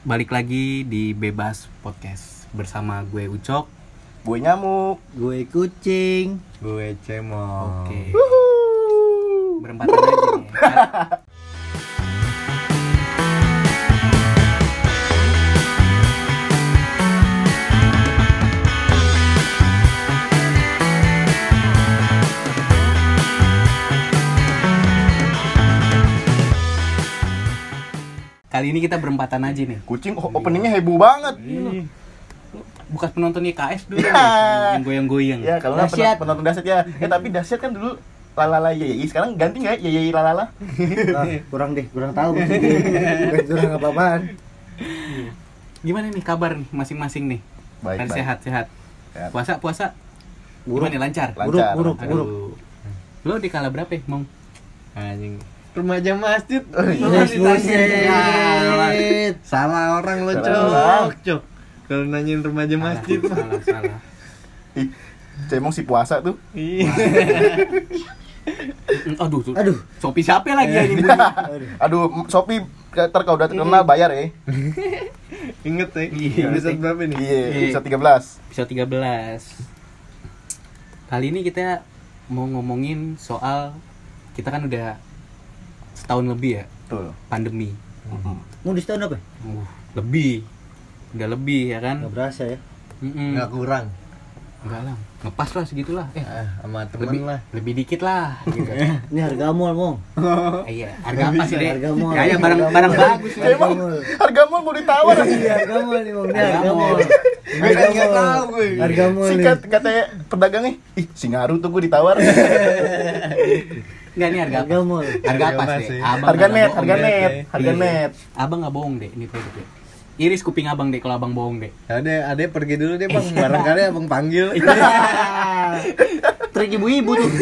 Balik lagi di Bebas Podcast bersama gue Ucok, gue Nyamuk, gue Kucing, gue Cemong. Oke. Berempatan aja nih. Kali ini kita berempatan aja nih. Kucing openingnya heboh banget. Bekas penonton IKS dulu Ya. nih, yang goyang-goyang. Ya kalau nggak Dahsyat. penonton dahsyat ya. Tapi dahsyat kan dulu lalala yeyey. Sekarang ganti nggak yeyey lalala? kurang tahu bukan kurang apa-apaan. Gimana nih kabar nih masing-masing nih? Baik, Kan baik. sehat-sehat. Sehat. Puasa Buruk. gimana nih, lancar? Lancar. Buruk. Aduh. Lo di kala berapa ya, Mong? Anjing. Remaja masjid. Yes, buset. Salah orang lo, Salah. Cok. Kalau nanyain remaja masjid mah. Salah. Ih, Cemong si puasa tuh. Iya. Aduh. Aduh. Shopee siapa lagi ya ini? Aduh, Shopee ntar kalau udah terkenal bayar ya. Ingat ya? Iya. Episode berapa nih? Iya, bisa 13. Episode 13. Kali ini kita mau ngomongin soal kita kan udah setahun lebih ya Tuh. pandemi. Mau di setahun apa? Lebih. Udah lebih ya kan? Gak berasa ya. Nggak kurang. Enggak lah. Ngepas lah segitulah. Sama lebih temen lah. lebih dikit lah gitu. Ini harga mall, Mong. Iya, harga apa sih, Dek? Harga mall. Ya, barang bagus ya. Emang harga mall mau ditawar. Iya, harga mall nih, Mong. Ini Harga harga mall. mall. Gue kan nggak tahu gue. Harga mall nih. Sikat katanya pedagangnya, ih Singaru tuh gue ditawar. Enggak, ini harga apa? Harga mall. Harga apa Harga sih? sih. Abang Harga nggak net, bohong, harga Dek. net, harga Iya. net. Abang nggak bohong, Dek. Ini produk, Dek. Iris kuping abang, Dek, kalau abang bohong, Dek. Ade pergi dulu deh bang. Barangkali abang panggil. Trik ibu-ibu tuh.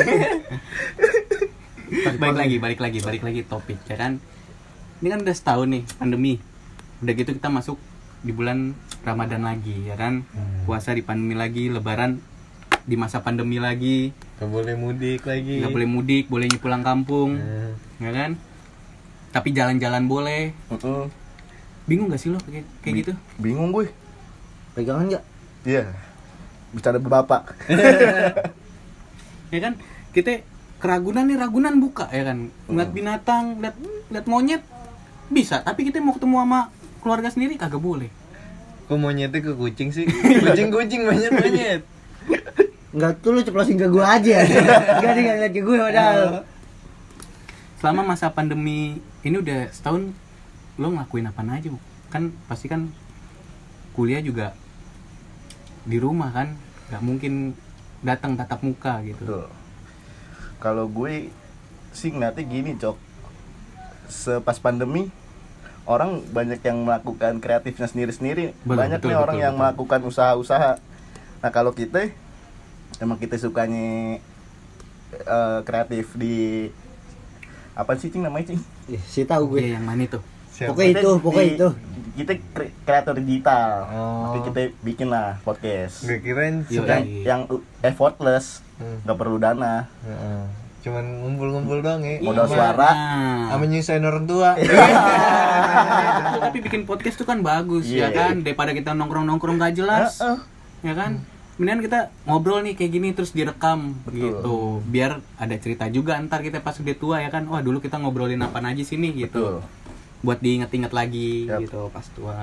Balik lagi topik ya kan. Ini kan udah setahun nih pandemi. Udah gitu kita masuk di bulan Ramadan lagi ya kan. Puasa di pandemi lagi, lebaran di masa pandemi lagi. Gak boleh mudik lagi. Nggak boleh mudik, bolehnya pulang kampung, ya kan. Tapi jalan-jalan boleh. Bingung gak sih lo kayak gitu? Bingung gue. Pegangan enggak? Iya. Bercanda bapak. Ya kan? Kita keragunan nih, Ragunan buka ya kan. Ngeliat binatang, lihat monyet bisa, tapi kita mau ketemu sama keluarga sendiri kagak boleh. Kok monyetnya ke kucing sih? Kucing monyet. Enggak, tuh lu ceplosin ke gua aja. Enggak dia ngeliat ke gue padahal. Selama masa pandemi ini udah setahun, lo ngelakuin apa aja, Bu? Kan pasti kan kuliah juga di rumah kan, nggak mungkin datang tatap muka gitu. Tuh. Kalau gue sih ngeliatnya gini, Cok. Sepas pandemi orang banyak yang melakukan kreatifnya sendiri-sendiri. Banyak nih orang yang melakukan usaha-usaha. Nah, kalau kita emang kita sukanya kreatif di apa sih, Cing, namanya, Cing? Si tahu gue. Iya, yang mana tuh? Siapa? Pokoknya itu. Kita kreator digital. Oh. Tapi kita bikin lah podcast. Gue kirain Iya. suka. Yang effortless, nggak perlu dana. Heeh. Cuman ngumpul-ngumpul doang ya. Modal Iya, suara. nah. Sama nyusahin orang tua. Tapi bikin podcast tuh kan bagus ya Iya. kan, daripada kita nongkrong gak jelas. Heeh. Ya kan? Mendingan kita ngobrol nih kayak gini terus direkam. Betul. Gitu. Biar ada cerita juga ntar kita pas udah tua ya kan. Wah, dulu kita ngobrolin apa aja sini gitu. Betul. Buat diinget-inget lagi Yap. gitu pas tua.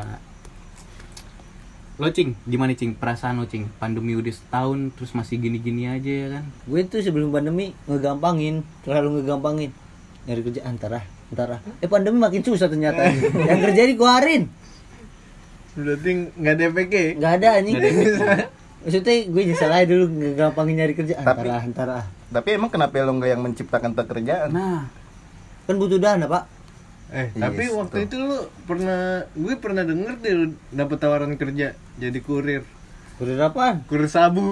Lo, Cing, gimana, Cing? Perasaan lo, Cing? Pandemi udah setahun terus masih gini-gini aja ya kan? Gue tuh sebelum pandemi terlalu ngegampangin. Nyari kerja antara. Pandemi makin susah ternyata. Yang kerja dikeluarin. Berarti nggak ada PK. Enggak ada anjing. Nggak ada Maksudnya gue nyesel aja dulu ngegampangin nyari kerja Tapi- antara. Tapi emang kenapa lo nggak yang menciptakan pekerjaan? Nah, Kan butuh dana, Pak. Tapi Yes, waktu betul. itu gue pernah denger deh lu dapet tawaran kerja jadi kurir. Kurir apaan? Kurir sabu.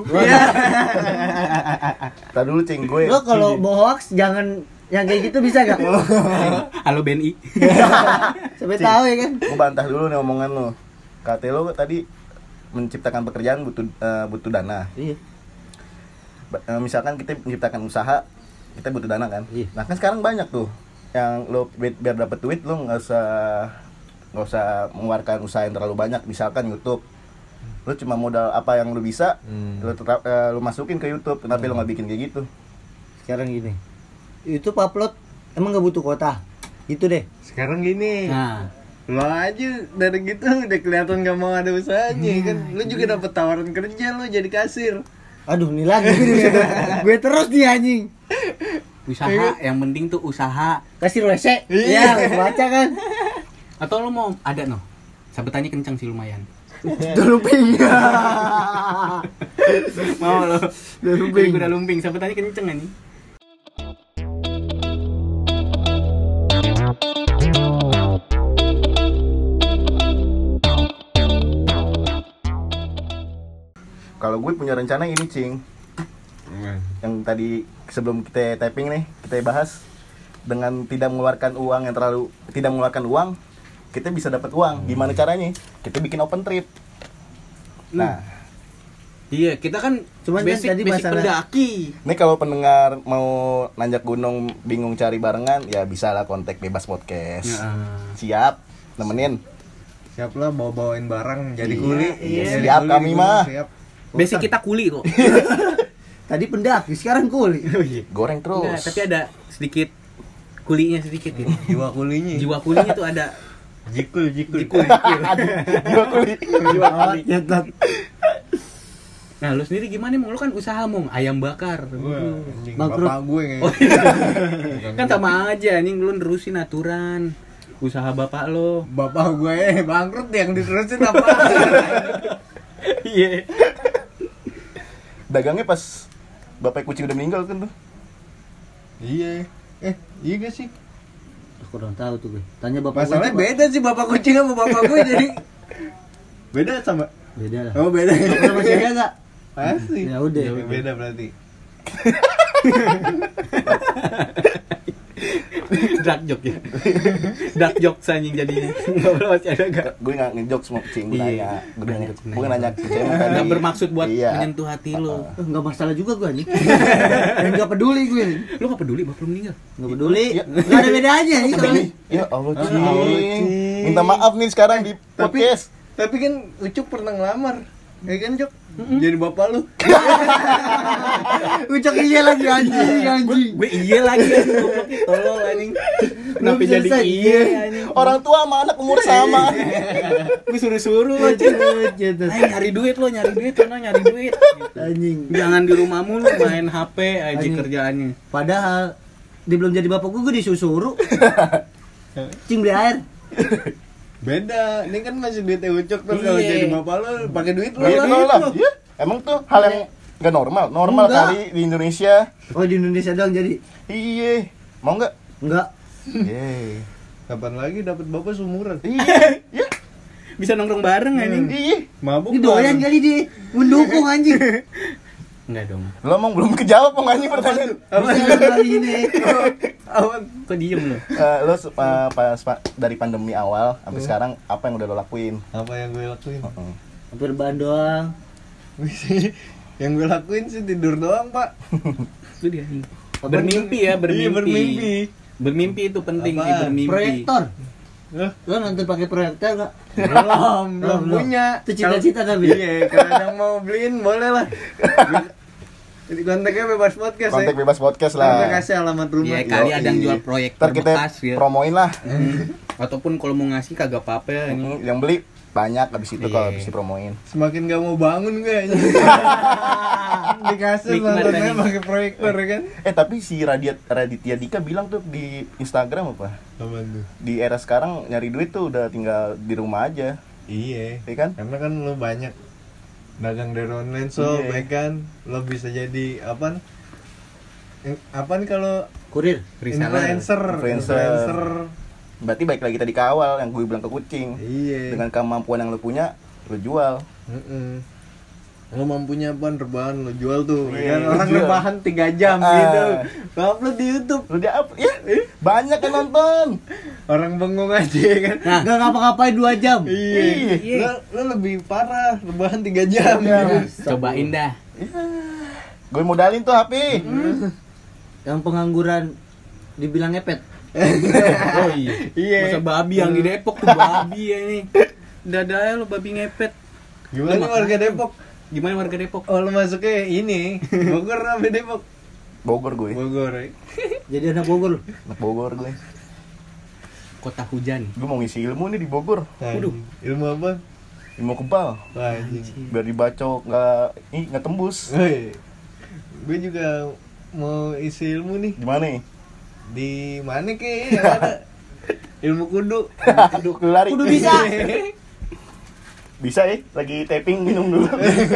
Tadi dulu, Cing, gue. Lo kalau mau hoax jangan yang kayak gitu bisa gak? halo BNI. Sampai tahu ya kan. Gue bantah dulu nih omongan lo. Kata lo tadi menciptakan pekerjaan butuh dana. Iya. Misalkan kita menciptakan usaha, kita butuh dana kan. Iya. Nah kan sekarang banyak tuh yang lo biar dapet duit lo nggak usah nggak usah mengeluarkan usaha yang terlalu banyak. Misalkan YouTube, lu cuma modal apa yang lu bisa, lu tetap lu masukin ke YouTube. Kenapa lu nggak bikin kayak gitu? Sekarang gini, YouTube upload emang nggak butuh kuota, itu deh. Sekarang gini, Nah, lo aja dari gitu udah kelihatan gak mau ada usahanya kan. Lu juga dapet tawaran kerja, lo jadi kasir. Aduh, nih lagi gue terus nih anjing. usaha yang penting tuh usaha. Kasih WC. Iya. Iya, baca kan. Atau lu mau ada no? Sabetannya kencang sih lumayan. Lumping. Mau lo? Udah lumping. Udah lumping, sabetannya kenceng nih. Kalau gue punya rencana ini, Cing. Yang tadi sebelum kita typing nih, kita bahas dengan tidak mengeluarkan uang, kita bisa dapat uang. Gimana caranya? Kita bikin open trip. Nah, Iya, kita kan Cuman kan basic, tadi basic masalah- pendaki. ini kalau pendengar mau nanjak gunung bingung cari barengan, ya bisa lah kontak Bebas Podcast. Ya. Siap, nemenin. Siap lah bawa-bawain barang jadi Iya, kuli. iya, Jadi siap kuli kami di mah. gunung, siap. Basic kita kuli kok. Tadi pendaki, sekarang kuli. Goreng terus. Enggak, tapi ada sedikit kulinya sedikit gitu. Jiwa kulinya. Jiwa kulinya tuh ada. Jikul. Jikul. Jiwa kuli. Jiwa kuli. Nyetot. Nah, lu sendiri gimana, Mong? Lu kan usaha, Mong, ayam bakar. Wah, anjing, Bangkrut. bapak gue Oh, kayaknya. kan sama aja anjing, lu nerusin aturan usaha bapak lo. Bapak gue bangkrut yang diterusin apa? Iya. Dagangnya pas bapak kucing udah meninggal kan tuh. Iya. Iya gak sih? Kurang tahu tuh gue. Tanya bapak Masalahnya gue. beda sih bapak kucing sama bapak gue jadi beda sama. Beda lah. Oh beda. Bapak masih ada enggak? Pasti. Ya udah. Beda berarti. Dark joke ya. Dark joke anjing jadinya. Enggak boleh masih ada enggak? Gue nggak ngejokes mau kucing, gue Iya. nanya. Nanya. Gue nanya kucing tadi. Enggak bermaksud buat Iya. menyentuh hati lo. Enggak masalah juga gue anjing. Enggak peduli gue. Lu enggak peduli bapak lu meninggal? Enggak peduli. Iya. Enggak ada bedanya nih soalnya. Ya Allah, Allah, Cing. Cing. Minta maaf nih sekarang di podcast. Tapi kan Ucup pernah ngelamar. Ya kan, Cok? Jadi bapak lu. Ucok iya lagi anjing. Gue iya lagi goblok tolol anjing. Kenapa Belum jadi selesai. iya anjing? Orang tua sama anak umur sama. Gue suruh-suruh lo, Cing. Nyetot. Ayo nyari duit lo, nyari duit, Gitu. Anjing. Jangan di rumah mulu main HP aja Anjing. kerjaannya. Padahal dia belum jadi bapak gue disuruh. Cing beli air. Beda. Ini kan masih duitnya Ucup tuh kalau Iya. jadi bapak lu pakai duit lu. Iya lah. Iya. Emang tuh hal yang nggak normal. Normal Enggak. kali di Indonesia. Oh di Indonesia doang jadi. Iya. Mau nggak? Enggak. Iya. Kapan lagi dapat bapak seumuran? Iya. Iya. Bisa nongkrong bareng anjing. Iya. Mabuk. Ini doyan kali dia mendukung anjing. Enggak dong. Lo emang belum kejawab mau nanya pertanyaan. Bisa kali ini. Awan. Kok diem lo? Lo dari pandemi awal sampai sekarang apa yang udah lo lakuin? Apa yang gue lakuin? Hampir bahan doang. Yang gue lakuin sih tidur doang, Pak. Itu dia anjing. Bermimpi ya, bermimpi. Iya, bermimpi. Bermimpi itu penting Apaan? nih, bermimpi. Proyektor. Hah? Lo nonton pakai proyektor enggak? Belum punya. Itu cita-cita tapi. Iya, kalau yang mau beliin boleh lah. Jadi kontaknya Bebas Podcast Kontak ya. Bebas Podcast Kita lah. kasih alamat rumah. Iya, kali Yoi. ada yang jual proyektor Ntar kita bekas ya. promoin lah. Ataupun kalau mau ngasih kagak apa-apa ini. Yang beli banyak habis itu kalau Iya. habis dipromoin. Semakin gak mau bangun gue aja. Dikasih Nikmat nontonnya anjing. pakai proyektor ya kan. Tapi si Raditya Dika bilang tuh di Instagram apa? Apa tuh? Di era sekarang nyari duit tuh udah tinggal di rumah aja, Iya. ya kan? Karena kan lo banyak dagang dari online shop, Iya. ya kan. Lo bisa jadi apa? Apaan kalau Kurir. Reseller. influencer. Berarti baik lagi tadi ke awal yang gue bilang ke kucing. Iya. Dengan kemampuan yang lo punya, lo jual. Lo mampunya apaan rebahan lo jual tuh, Iya, ya kan? Orang jual. rebahan 3 jam Ah. gitu. Lo upload di YouTube. Lo dia ya banyak yang nonton. Orang bengong aja ya kan. Nah, Enggak ngapa-ngapain 2 jam. Iya. Iya. Lo lebih parah rebahan 3 jam. Iya. cobain dah. Gue modalin tuh HP. Yang pengangguran dibilang ngepet. Oh iya. Iya. Masa babi yang di Depok tuh babi ya ini. Dadanya lo babi ngepet. Gimana Lu warga makan. Depok? Gimana warga Depok? Oh, lu masuknya ini Bogor apa Depok? Bogor gue. Bogor. Jadi anak Bogor. Anak Bogor gue. Kota hujan. Gue mau ngisi ilmu nih di Bogor. Waduh. Ilmu apa? Ilmu kebal. Wah, anjing. Biar dibacok nggak tembus. Woi. Gue juga mau isi ilmu nih. Gimana nih? Di mana ke? Yang ada? Ilmu kudu. Kudu lari. Kudu bisa. Bisa ya? Lagi taping minum dulu.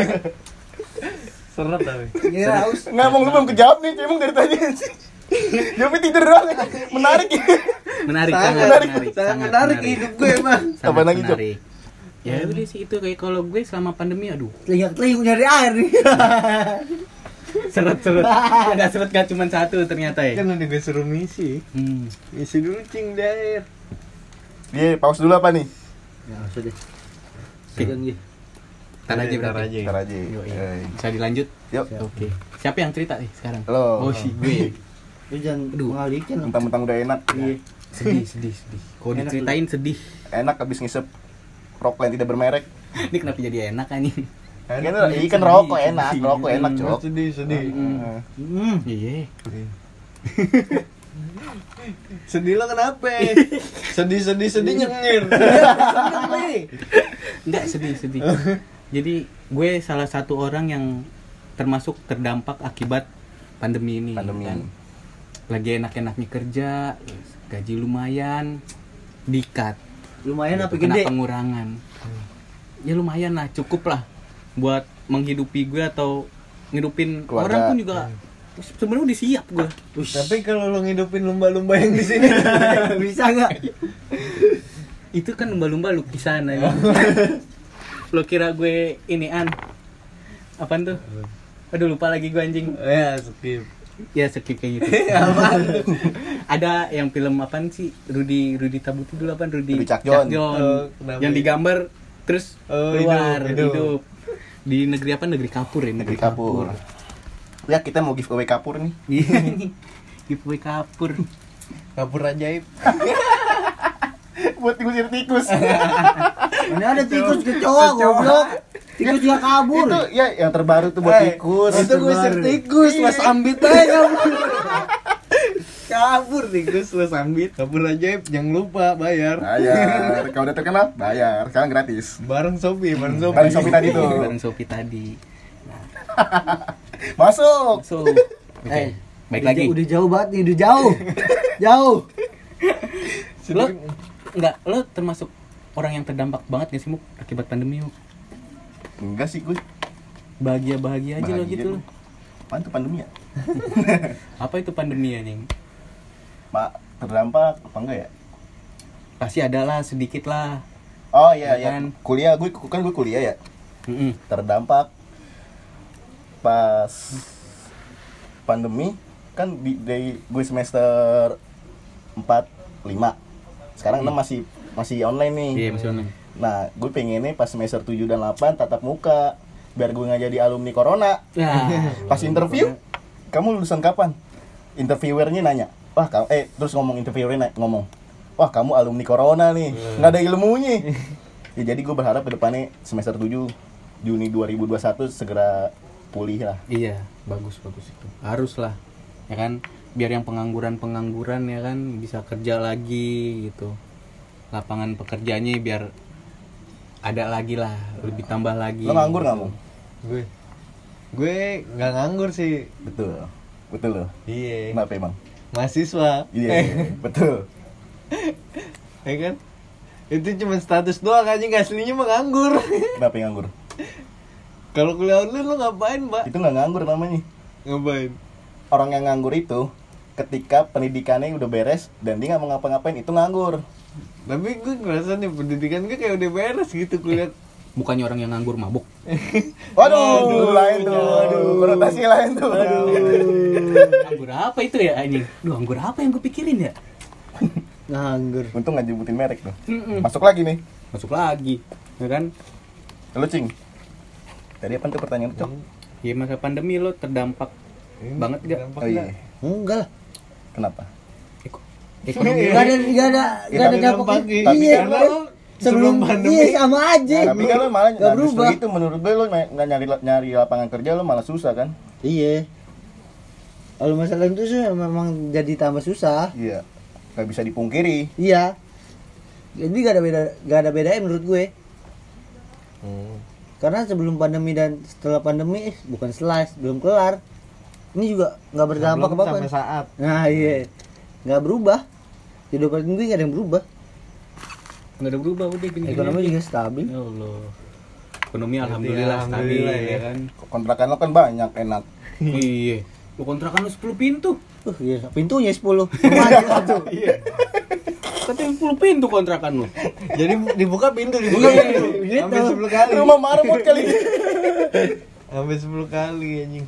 Seret tapi. Ini haus. Nggak mau lu belum kejawab nih, emang dari tadi sih. Jawabnya tidur doang. Menarik ya. Menarik, Sangat sangat menarik, menarik. sangat menarik hidup gue emang. Sangat Apa lagi, Cok? menarik. Ya udah sih itu kayak kalau gue selama pandemi aduh Telinga nyari air nih. seret-seret. Enggak seret gak cuma satu ternyata ya. Kan udah gue suruh misi. Isi dulu cing di air. Dia pause dulu apa nih? Ya, sudah. Oke. Sudah nih. Ntar aja berarti. aja. Ntar aja. Yuk, iya. Eh, Bisa dilanjut? Yuk. Oke. Siapa yang cerita nih sekarang? Lo. Oh si gue. Lu jangan Aduh. mengalihkan. Mentang-mentang udah enak. Iya. sedih. Kalau Enak diceritain sedih. Enak habis ngisep rokok yang tidak bermerek. Ini kenapa jadi enak anjing? Kan rokok enak, rokok enak, Cok. Sedih. Iya. Sedih lo kenapa? Sedih nyengir. Enggak sedih. Jadi gue salah satu orang yang termasuk terdampak akibat pandemi ini. Pandemi. Kan. Lagi enak-enaknya kerja, gaji lumayan, dikat. Lumayan apa Kena gede? pengurangan. Ya lumayan lah, cukup lah buat menghidupi gue atau ngidupin Keluarga. orang pun juga. Sebenarnya udah siap gue. Tapi kalau lo ngidupin lumba-lumba yang di sini Bisa enggak? Itu kan lumba-lumba lukisan aja. Lo kira gue inian? Apaan tuh? Aduh lupa lagi gue anjing. ya skip. Ya skip kayak gitu. Apaan? Ada yang film apaan sih? Rudi Tabuti dulu apaan? Rudi Cakjon. Oh, kenapa Yang ya? digambar terus Oh, keluar hidup. hidup. Di negeri apa? Negeri Kapur ya. Negeri Kapur. Ya kita mau giveaway kapur nih. Iya. Giveaway Kapur. Kapur ajaib. Buat ngusir tikus. Mana ada tikus kecoa goblok. Tikus juga kabur. Itu ya yang terbaru tuh buat tikus. Itu gue sir tikus, mas ambit aja kabur. Kabur tikus, mas ambit. Kapur ajaib, jangan lupa bayar. Bayar. Kalau udah terkenal, bayar. Sekarang gratis. Bareng Shopee. Bareng Shopee tadi tuh. Bareng Shopee tadi. Masuk. So, oke. Baik lagi. Udah jauh banget nih, udah jauh. Jauh. Lo lo termasuk orang yang terdampak banget gak sih Muk akibat pandemi Muk? Enggak sih gue. Bahagia aja lo Bahagia gitu gue. lo. Apaan tuh pandemi ya? Apa itu pandemi anjing? Pak terdampak apa enggak ya? Pasti ada lah sedikit lah. Oh iya Ya ya. kan? Kuliah gue kuliah ya. Terdampak pas pandemi kan dari gue semester 4 5. Sekarang 6 masih online nih. Iya masih online. Nah, gue pengennya pas semester 7 dan 8 tatap muka biar gue nggak jadi alumni corona. Nah, Pas interview, kamu lulusan kapan? Interviewernya nanya, wah kamu terus interviewernya ngomong, wah kamu alumni corona nih, nggak ada ilmunya. Ya jadi gue berharap ke depannya semester 7 Juni 2021 segera pulih lah. iya bagus itu. Harus lah, ya kan? Biar yang pengangguran ya kan bisa kerja lagi gitu. Lapangan pekerjaannya biar ada lagi lah, lebih tambah lagi. Lo nganggur nggak mau? Gue nggak nganggur sih. Betul loh. Iya. Kenapa emang? Mahasiswa. Iya, betul. Ya kan? Itu cuma status doang aja, aslinya mah nganggur. Kenapa yang nganggur? Kalau kuliah online lo ngapain, Mbak? Itu nggak nganggur namanya. Ngapain? Orang yang nganggur itu ketika pendidikannya udah beres dan dia nggak mau ngapa-ngapain, itu nganggur. Tapi gue ngerasa nih pendidikan gue kayak udah beres gitu kuliah. Bukannya orang yang nganggur mabuk. Waduh, lain tuh. Konotasi lain tuh. Anggur apa itu ya anjing? Duh, anggur apa yang gue pikirin ya? Nganggur. Untung nggak nyebutin merek tuh. Mm-mm. Masuk lagi nih. Masuk lagi, ya kan? Lo Cing. Tadi apa tuh pertanyaan Cok? Ya masa pandemi lo terdampak banget gak? Oh iya. Enggak lah. Kenapa? Ekonomi enggak ada dampak. Tapi Iya, kan sebelum pandemi sama aja. tapi kan lo malah nggak justru berubah. itu menurut gue lo nggak nyari lapangan kerja lo malah susah kan. Iya. Kalau masalah itu sih memang jadi tambah susah. Iya, nggak bisa dipungkiri. Iya. Jadi gak ada bedanya menurut gue. Karena sebelum pandemi dan setelah pandemi bukan belum kelar. Ini juga nggak berdampak Belum apa-apa. sampai saat. Nah iya, nggak berubah. Kehidupan gue nggak ada yang berubah. Nggak ada berubah udah gini. Ekonomi juga stabil. Ya Allah. Ekonomi alhamdulillah stabil ya kan. Kontrakan lo kan banyak, enak. Iya. Lu kontrakan lu 10 pintu. Iya, pintunya 10. Sama aja satu. Iya. Katanya 10 pintu kontrakan lu. Jadi dibuka pintu Gitu. Sampai 10 kali. Rumah marmut kali. Sampai 10 kali anjing.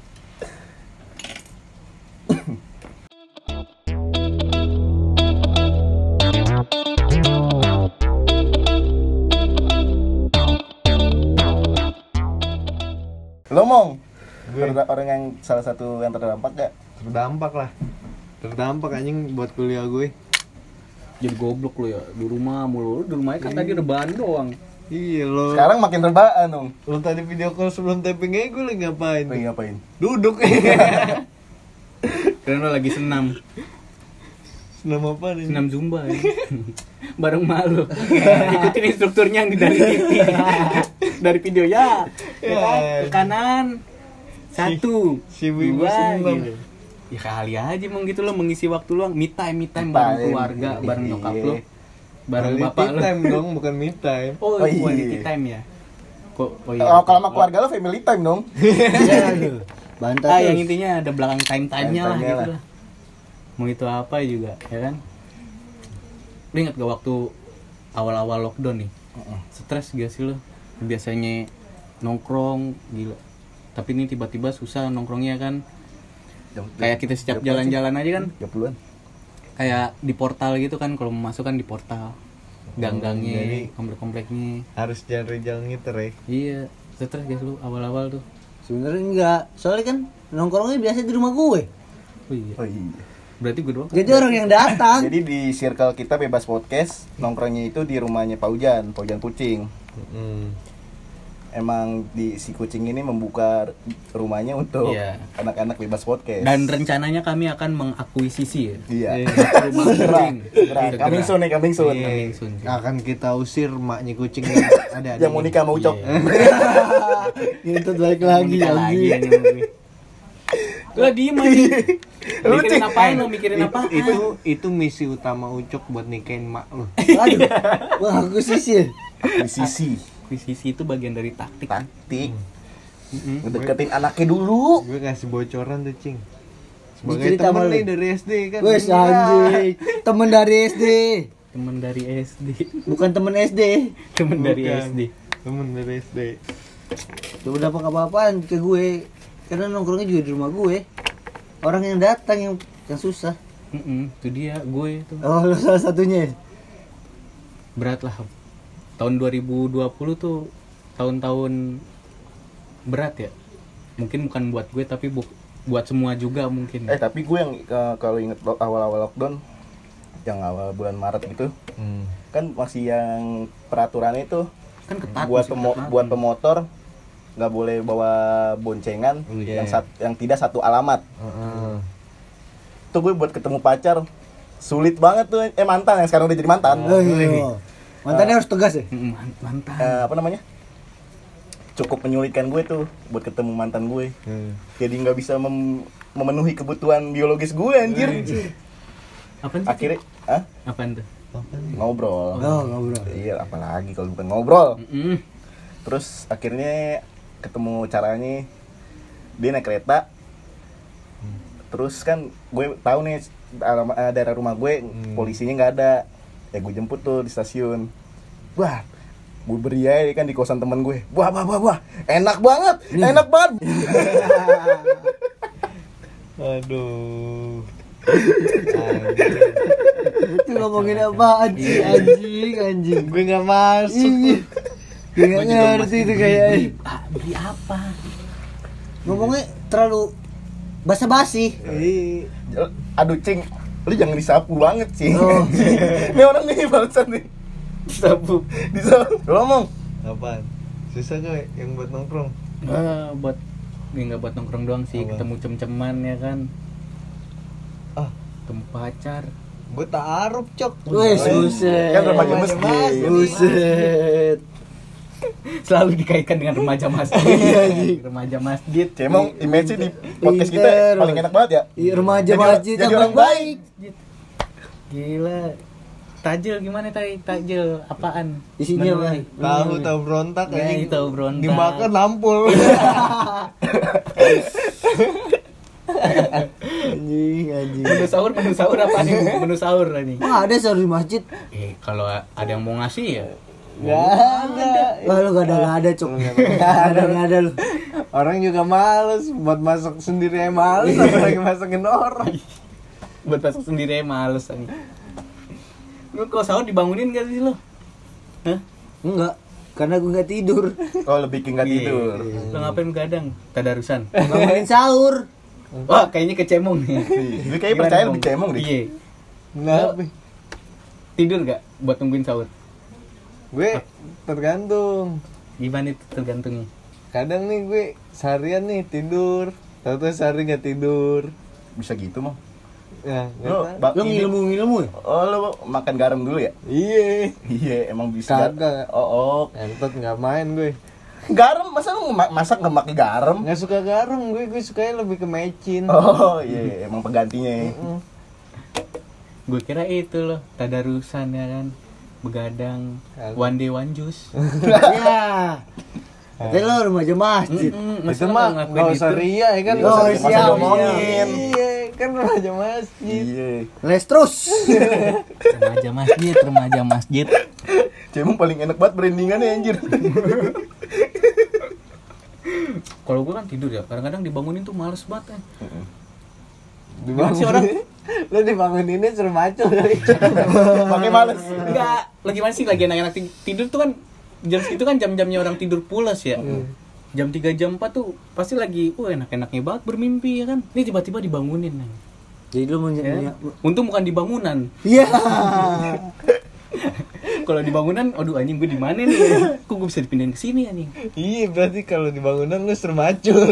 Lo Mong, orang yang salah satu yang terdampak gak? Terdampak anjing buat kuliah gue. Jadi goblok lu ya. Di rumah mulu. Di rumahnya kan tadi rebahan doang. Iya lo. Sekarang makin rebaan dong. Lo tadi video call sebelum taping aja gue lagi ngapain? Lagi ngapain? Duduk. Karena lu lagi senam. Senam apa nih? Senam zumba ya. Bareng malu. Ikutin instrukturnya yang dari TV. Dari video ya. Ke kanan. 1 si Wibu 2 senam. gitu. Ya kali aja emang gitu lo mengisi waktu luang me time bareng keluarga, bareng nyokap lo, bareng Quality bapak lo. time dong, bukan me time. Oh, Oh, iya. quality time ya. Oh iya. Oh, kalau sama keluarga lo family time dong. Iya, bantah Yang terus. intinya ada belakang time-nya lah Time-nya gitu lah. lah. Mau itu apa juga, ya kan? Lu ingat gak waktu awal-awal lockdown nih? Stres gak sih lo? Biasanya nongkrong, gila. Tapi ini tiba-tiba susah nongkrongnya kan. Kayak kita setiap jalan-jalan aja kan 30-an. kayak di portal gitu kan, kalau mau masuk kan di portal gang-gangnya, jadi komplek-kompleknya. harus cari jalan ngiter ya. Iya, stres guys lu awal-awal tuh. Sebenarnya enggak. Soalnya kan nongkrongnya biasa di rumah gue. Oh iya. Oh iya. Berarti gue doang. Jadi orang yang datang. Jadi di circle kita bebas podcast, nongkrongnya itu di rumahnya Pak Ujan Kucing. Emang di si kucing ini membuka rumahnya untuk Iya. anak-anak bebas podcast. Dan rencananya kami akan mengakuisisi ya. Iya. Rumah Segera, kucing. segera. Coming soon nih, coming soon. Coming soon. Akan kita usir maknya kucing ada Yang mau nikah mau Ucok. Ngintut balik lagi Lagi anjing. Lah diem aja. Lu, Mikirin Cik. apaan lo? Mikirin apaan? itu misi utama Ucok buat nikahin mak lu. Aduh. Wah, aku sisir. Akuisisi, Akuisisi itu bagian dari taktik. taktik. Ngedeketin anaknya dulu. Gue kasih bocoran tuh cing. Sebagai Cerita temen sama nih lu. dari SD kan. Wes anjing. Temen dari SD. Temen dari SD. Bukan temen SD. Temen dari Bukan. SD. Temen dari SD. Coba dapat apa-apaan ke gue. Karena nongkrongnya juga di rumah gue. Orang yang datang yang susah. Itu dia gue itu. Oh, lo salah satunya. Berat lah. Tahun 2020 tuh tahun-tahun berat ya. Mungkin bukan buat gue tapi buat semua juga mungkin. Tapi gue yang kalau inget awal-awal lockdown, yang awal bulan Maret gitu, kan masih yang peraturannya itu Kan ketat. buat masih ketat. buat pemotor nggak boleh bawa boncengan Iya. yang tidak satu alamat. Tuh gue buat ketemu pacar sulit banget tuh. Mantan yang sekarang udah jadi mantan. Oh, iya. Mantannya harus tegas ya? Mantap. Apa namanya? Cukup menyulitkan gue tuh buat ketemu mantan gue. Jadi nggak bisa memenuhi kebutuhan biologis gue anjir. Apaan sih? Akhirnya Apaan tuh? ngobrol. Oh, ngobrol. Iya, apalagi kalau bukan ngobrol. Mm-mm. Terus akhirnya ketemu caranya dia naik kereta. Terus kan gue tahu nih daerah rumah gue polisinya nggak ada. Ya gue jemput tuh di stasiun. Wah, gue beri aja kan di kosan temen gue. Wah, enak banget, enak banget. Aduh. Itu ngomongin apaan sih anjing. Gue nggak masuk. Gue nggak ngerti itu kayak Beli apa? ngomongnya terlalu basa-basi. Aduh cing, Lu jangan disapu banget sih. Oh. Ini orang nih bangsat nih. Disapu. Lu ngomong. Apaan? Susah gak yang buat nongkrong? Buat ini nggak buat nongkrong doang sih, Apa? ketemu cem-ceman ya kan, Ah, ketemu pacar. gue ta'aruf cok. Wes, buset. Kan remaja masjid. Buset. Selalu dikaitkan dengan remaja masjid. Remaja masjid. Cemong image di podcast kita Pinter. paling enak banget ya. Iya, remaja Jadi- masjid jadi yang orang baik. Gila. Tajil gimana tadi? Tajil apaan? Isinya Menunya. Tahu berontak Ya, anjing. tahu berontak. Dimakan nampul. Anjing. Menu sahur apa nih? Menu sahur nih. Wah, ada sahur di masjid. Kalau ada yang mau ngasih ya. Gak ada. Wah, lu gak ada, Cok. Gak ada lu. Orang juga males buat masak sendiri aja males, apalagi masakin orang. Buat masak sendiri aja males nih. Lu kalau sahur dibangunin gak sih lo? Hah? Enggak, karena gue gak tidur. Oh, lebih ke nggak tidur. Lo ngapain begadang? Tadarusan. Bangunin sahur. Wah, kayaknya kecemong nih. Lu kayaknya percaya lebih cemong deh. Iya. Kenapa? Tidur gak buat tungguin sahur? Gue tergantung. Gimana itu tergantungnya? Kadang nih gue seharian nih tidur, tahu-tahu sehari nggak tidur. Bisa gitu mah. Ya, nggak Lu, tahu. Lu ngilmu ya? Oh, lu makan garam dulu ya? Iya. Iya, emang bisa. Kagak. Oh. Entot nggak main gue. Garam, masa lu masak nggak pakai garam? Nggak suka garam gue sukanya lebih ke mecin. Oh, iya, emang penggantinya. Gue kira itu loh, tadarusan ya kan. Begadang, Kagak. one day one juice. Ya. Tapi lo remaja masjid. Itu mah nggak usah ria ya kan. Nggak usah- Oh, nggak usah siap, ngomongin. Iya, kan remaja masjid. Iya. Les terus. Remaja masjid. Cemong paling enak banget brandingannya anjir. Kalau gue kan tidur ya, kadang-kadang dibangunin tuh males banget ya. Dibangun sih orang? Lu dibanguninnya suruh macul kali. Pakai males. Enggak, lagi mana sih lagi enak-enak tidur tuh kan jam segitu kan jam-jamnya orang tidur pulas ya. Jam 3 jam 4 tuh pasti lagi enak-enaknya banget bermimpi ya kan. Ini tiba-tiba dibangunin nih. Jadi lu Ya. Untung bukan di bangunan. Iya. Kalau di bangunan, aduh anjing gue di mana nih? Kok gue bisa dipindahin ke sini anjing? Iya, berarti kalau di bangunan lu suruh macul.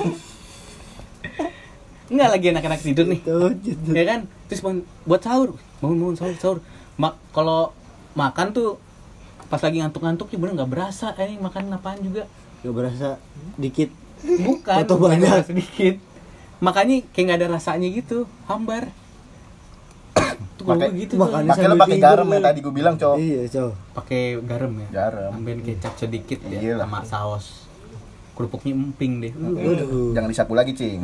Enggak lagi enak-enak tidur nih. Tuh. Ya kan? Terus buat sahur. Bangun sahur. Kalau makan tuh pas lagi ngantuk-ngantuk ya bener nggak berasa anjing makan apaan juga. Gak berasa dikit. Bukan, Atau bukan banyak. sedikit. Makanya kayak nggak ada rasanya gitu, hambar. Tuh kalau Pakai- gue gitu makan- tuh. Makanya lu sambil pakai tidur garam lu. yang tadi gue bilang, Cok. Iya, Cok. Pakai garam ya. Garam. Tambahin kecap sedikit ya Iyalah. sama saus. Kerupuknya emping deh. Aduh. Jangan disapu lagi, Cing.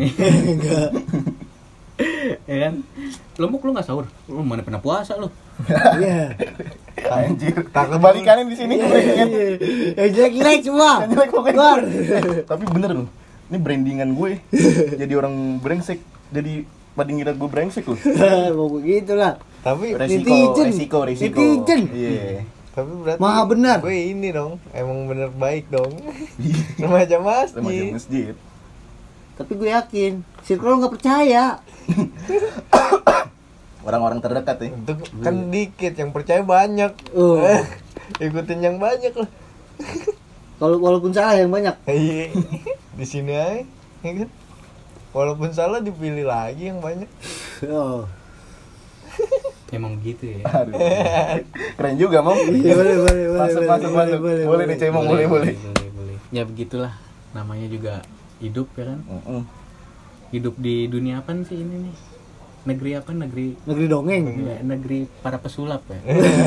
Ya kan? Lu nggak sahur? Lu mana pernah puasa lu? Iya. Anjir. Kebalikannya di sini brandingan. Yang jelek-jelek semua. Yang jelek pokoknya. Keluar. Tapi bener loh. Ini brandingan gue. Jadi orang brengsek. Jadi pada ngira gue brengsek loh. Mau begitu lah. Tapi Resiko. Netizen. Iya. tapi berarti Maha benar. gue ini dong, emang bener baik dong. Remaja Remaja masjid. masjid. Tapi gue yakin, circle lo nggak percaya. Orang-orang terdekat ya. Itu kan dikit, yang percaya banyak. Oh. Ikutin yang banyak lah. Kalau walaupun salah yang banyak. Iya. Di sini aja, ya kan? Walaupun salah dipilih lagi yang banyak. Oh. Emang gitu ya. Aduh. Keren juga, Mom. Iya, boleh. Masuk. Boleh nih, Cemong, boleh. Ya begitulah, namanya juga hidup ya kan. Mm-mm. Hidup di dunia apa sih ini nih? Negeri apa? Negeri dongeng. ya, negeri para pesulap ya.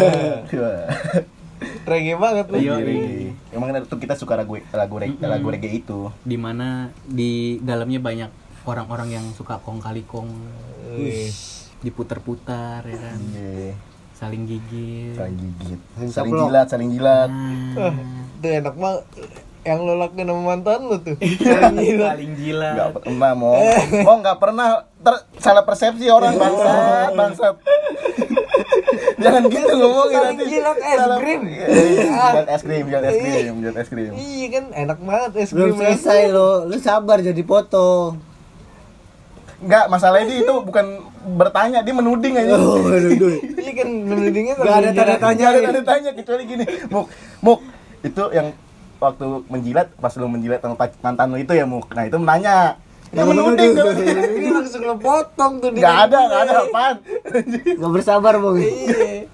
Reggae banget lu. Iya. Jadi, emang tuh kita suka lagu reggae itu. Dimana di dalamnya banyak orang-orang yang suka kong kali kong, Wih. diputar-putar ya kan, Iya. saling gigit. Saling gigit. Saling Saling jilat. Nah, Tuh enak banget. Yang lo lakuin sama mantan lu tuh. saling jilat. Enggak pernah, Mo. Enggak pernah. Salah persepsi orang bangsat. Jangan gitu ngomongin Saling nanti. jilat es Salah- krim. Jilat es krim. Iya kan enak banget es Belum krim. selesai lo sabar jadi potong. Enggak, masalahnya dia itu bukan bertanya, dia menuding aja. Oh, aduh. Iya kan menudingnya Gak ada tanda tanya. Nggak ada tanya kecuali gini, Muk, itu yang waktu menjilat, pas lu menjilat sama mantan lu itu ya, Muk. Nah, itu menanya. Itu menuding tuh. Ini langsung ngepotong tuh dia. Enggak ada apaan. Gak bersabar, Bang. Iya.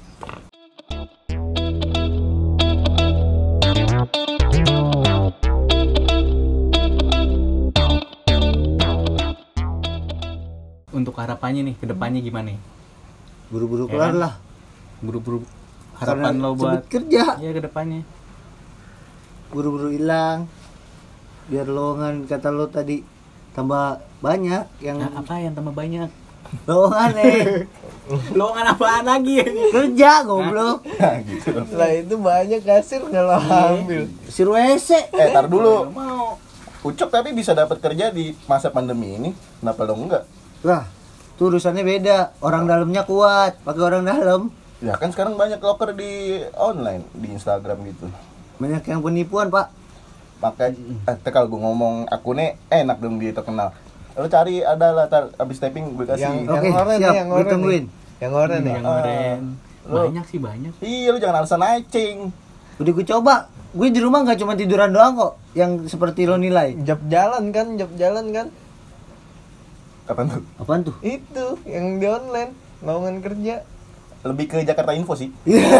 Untuk harapannya nih, kedepannya gimana nih? Buru-buru Ya kelar kan? lah. Buru-buru harapan Karena lo buat cepet kerja. ya kedepannya. Buru-buru hilang. Biar lowongan kata lo tadi tambah banyak yang Nah, apa yang tambah banyak? lowongan Lowongan apaan lagi? kerja goblok. Nah, gitu. Lah itu banyak kasir kalau ambil. Suruh WC. Tar dulu. Mau. Ucok tapi bisa dapat kerja di masa pandemi ini. Kenapa dong enggak? Lah, tuh urusannya beda. Orang dalamnya kuat, pakai orang dalam. Ya kan sekarang banyak loker di online, di Instagram gitu. Banyak yang penipuan, Pak. Pakai kalau gue ngomong akunnya enak dong dia terkenal. Lo cari ada lah abis typing gue kasih. Oke, oren siap, nih, yang oren ditungguin. nih. Yang oren nih. Yang kemarin. Lo- Banyak sih banyak. Iya lu jangan alasan acing. Udah gue coba. Gue di rumah nggak cuma tiduran doang kok, yang seperti lo nilai. Job jalan kan. Kapan tuh? Apaan tuh? Itu yang di online, lowongan kerja. Lebih ke Jakarta Info sih.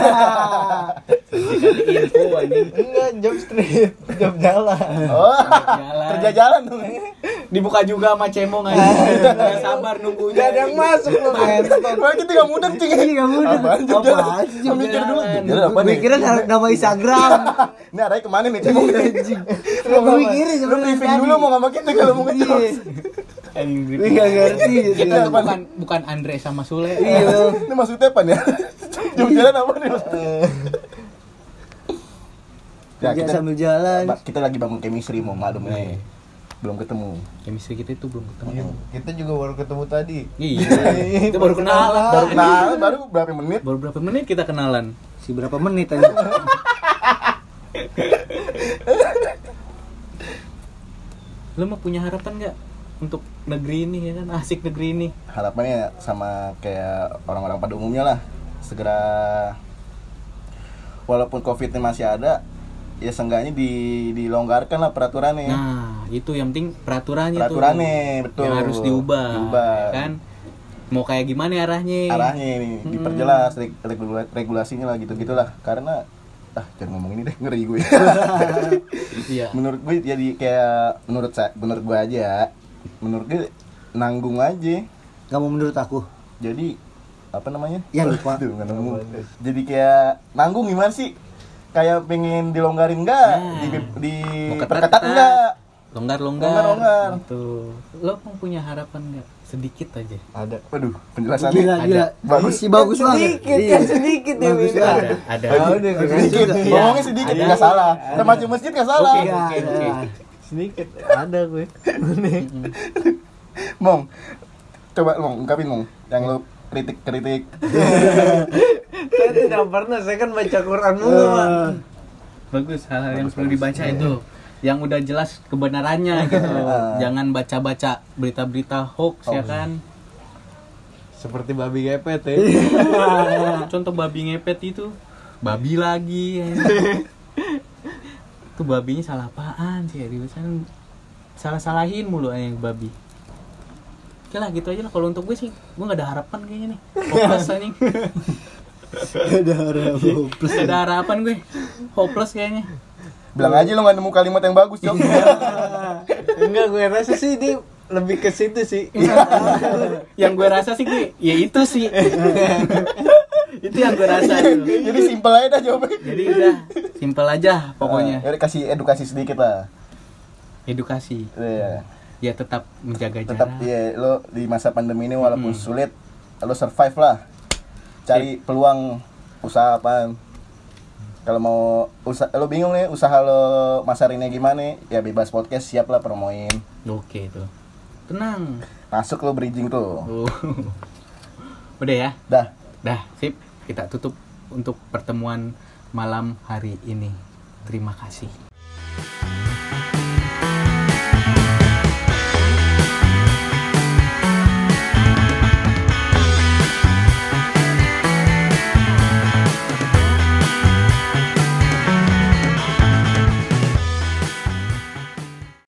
Info anjing. Enggak, job street, job jalan. Oh, Jalan. kerja jalan tuh. Dibuka juga sama cemong aja. Nggak sabar nunggunya. Gak ada yang masuk lo Wah, kita gak mudah cing. Iya, nggak mudah. Apaan job jalan? Apaan sih job Mikir dulu. jalan? Jalan apa Gue nih? kira nama Instagram. Ini arahnya kemana nih cemong? Gue mikirin Lu briefing dulu mau sama kita kalau mau ngejok. Anjing. Gue nggak ngerti gitu. Kita bukan Andre sama Sule. Iya. Ini maksudnya apa nih? Job jalan apa nih? Ya, Kerja sambil jalan. kita lagi bangun chemistry mau maklum nih. Belum ketemu. Chemistry kita itu belum ketemu. Kita juga baru ketemu tadi. Iya. Itu baru kenalan. Baru kenal, baru berapa menit? Baru berapa menit kita kenalan? Si berapa menit aja. Lo mau punya harapan nggak untuk negeri ini ya kan? Asik negeri ini. Harapannya sama kayak orang-orang pada umumnya lah, segera walaupun COVID-nya masih ada, ya seenggaknya dilonggarkan lah peraturannya. Nah, itu yang penting peraturannya Betul. yang harus diubah. Diubah. Ya kan? Mau kayak gimana arahnya? Arahnya ini diperjelas regulasinya lah gitu-gitulah. Karena jangan ngomong ini deh, ngeri gue. Iya. Menurut gue jadi kayak menurut gue aja, menurut gue nanggung aja. Gak mau menurut aku. Jadi apa namanya? Ya, lupa. Aduh, nggak nemu. Jadi kayak nanggung gimana sih? Kayak pengen dilonggarin enggak? Di Mau perketat enggak? Longgar. Longgar. Tuh. Lo mau punya harapan nggak? Sedikit aja. Ada. Waduh, penjelasannya Gila. bagus. Si bagus banget. Sedikit kan sedikit ya. Bagus Beda. banget. Ada. Udah, Sedikit. Iya. Ngomongnya sedikit Ada. enggak salah. Termasuk masjid enggak salah. Oke. Iya. sedikit ada gue. Mong. Coba Mong, ungkapin Mong yang lo kritik. Saya tidak pernah, saya kan baca Quran mulu, Pak. Bagus, hal-hal yang perlu dibaca itu yang udah jelas kebenarannya gitu. Jangan baca-baca berita-berita hoax ya kan. Seperti babi ngepet ya. Contoh babi ngepet itu babi lagi ya. Itu babinya salah apaan sih ya, salah-salahin mulu yang babi. Oke lah gitu aja lah. Kalau untuk gue sih, gue gak ada harapan kayaknya nih. Hopeless anjing. Gak ada harapan gue. Hopeless kayaknya. Bilang aja lo gak nemu kalimat yang bagus, Cok. Enggak, gue rasa sih dia lebih ke situ sih. Yang gue rasa sih gue, ya itu sih. Itu yang gue rasa. Jadi simpel aja dah jawabnya. Jadi udah simpel aja pokoknya. Ya kasih edukasi sedikit lah. Edukasi. Iya. Ya tetap menjaga Tetap jarak. ya lo di masa pandemi ini walaupun sulit lo survive lah. Cari peluang usaha apaan. Kalau mau lo bingung nih usaha lo masarinnya gimana, ya bebas podcast, siap lah promoin. Oke tuh. Tenang. Masuk lo bridging tuh. Udah ya? Dah. Dah, sip. Kita tutup untuk pertemuan malam hari ini. Terima kasih.